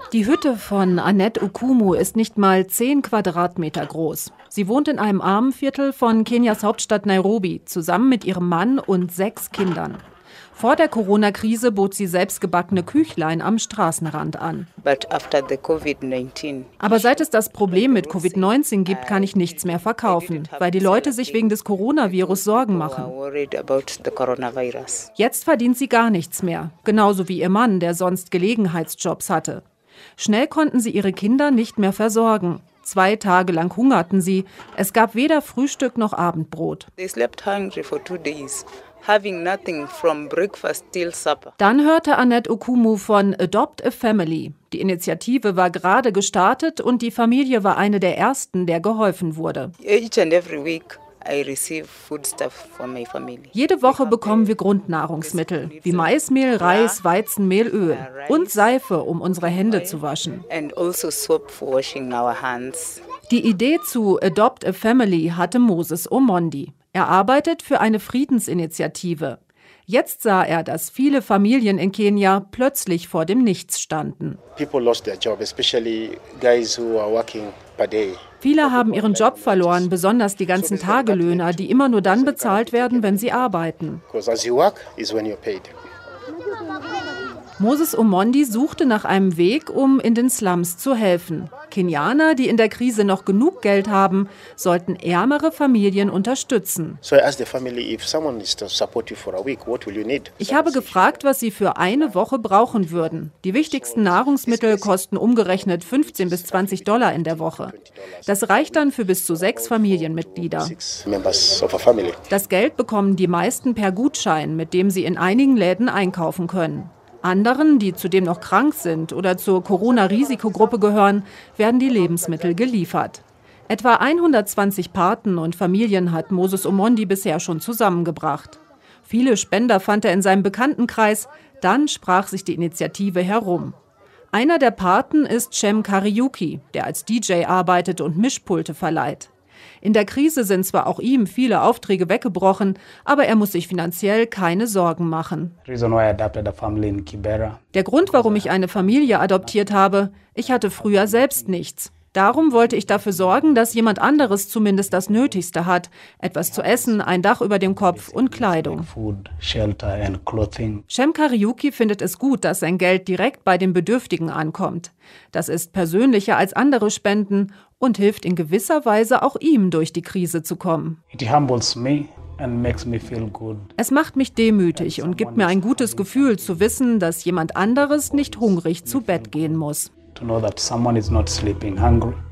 Die Hütte von Annette Okumu ist nicht mal 10 Quadratmeter groß. Sie wohnt in einem Armenviertel von Kenias Hauptstadt Nairobi, zusammen mit ihrem Mann und 6 Kindern. Vor der Corona-Krise bot sie selbstgebackene Küchlein am Straßenrand an. Aber seit es das Problem mit Covid-19 gibt, kann ich nichts mehr verkaufen, weil die Leute sich wegen des Coronavirus Sorgen machen. Jetzt verdient sie gar nichts mehr, genauso wie ihr Mann, der sonst Gelegenheitsjobs hatte. Schnell konnten sie ihre Kinder nicht mehr versorgen. 2 Tage lang hungerten sie. Es gab weder Frühstück noch Abendbrot. Dann hörte Annette Okumu von Adopt a Family. Die Initiative war gerade gestartet und die Familie war eine der ersten, der geholfen wurde. Jede Woche bekommen wir Grundnahrungsmittel, wie Maismehl, Reis, Weizenmehl, Öl und Seife, um unsere Hände zu waschen. Die Idee zu Adopt a Family hatte Moses Omondi. Er arbeitet für eine Friedensinitiative. Jetzt sah er, dass viele Familien in Kenia plötzlich vor dem Nichts standen. Viele haben ihren Job verloren, besonders die ganzen Tagelöhner, die immer nur dann bezahlt werden, wenn sie arbeiten. Moses Omondi suchte nach einem Weg, um in den Slums zu helfen. Kenianer, die in der Krise noch genug Geld haben, sollten ärmere Familien unterstützen. Ich habe gefragt, was sie für eine Woche brauchen würden. Die wichtigsten Nahrungsmittel kosten umgerechnet $15 bis $20 in der Woche. Das reicht dann für bis zu 6 Familienmitglieder. Das Geld bekommen die meisten per Gutschein, mit dem sie in einigen Läden einkaufen können. Anderen, die zudem noch krank sind oder zur Corona-Risikogruppe gehören, werden die Lebensmittel geliefert. Etwa 120 Paten und Familien hat Moses Omondi bisher schon zusammengebracht. Viele Spender fand er in seinem Bekanntenkreis, dann sprach sich die Initiative herum. Einer der Paten ist Cem Kariuki, der als DJ arbeitet und Mischpulte verleiht. In der Krise sind zwar auch ihm viele Aufträge weggebrochen, aber er muss sich finanziell keine Sorgen machen. Der Grund, warum ich eine Familie adoptiert habe, ich hatte früher selbst nichts. Darum wollte ich dafür sorgen, dass jemand anderes zumindest das Nötigste hat. Etwas zu essen, ein Dach über dem Kopf und Kleidung. Cem Kariuki findet es gut, dass sein Geld direkt bei den Bedürftigen ankommt. Das ist persönlicher als andere Spenden und hilft in gewisser Weise auch ihm, durch die Krise zu kommen. Es macht mich demütig und gibt mir ein gutes Gefühl zu wissen, dass jemand anderes nicht hungrig zu Bett gehen muss. To know that someone is not sleeping hungry.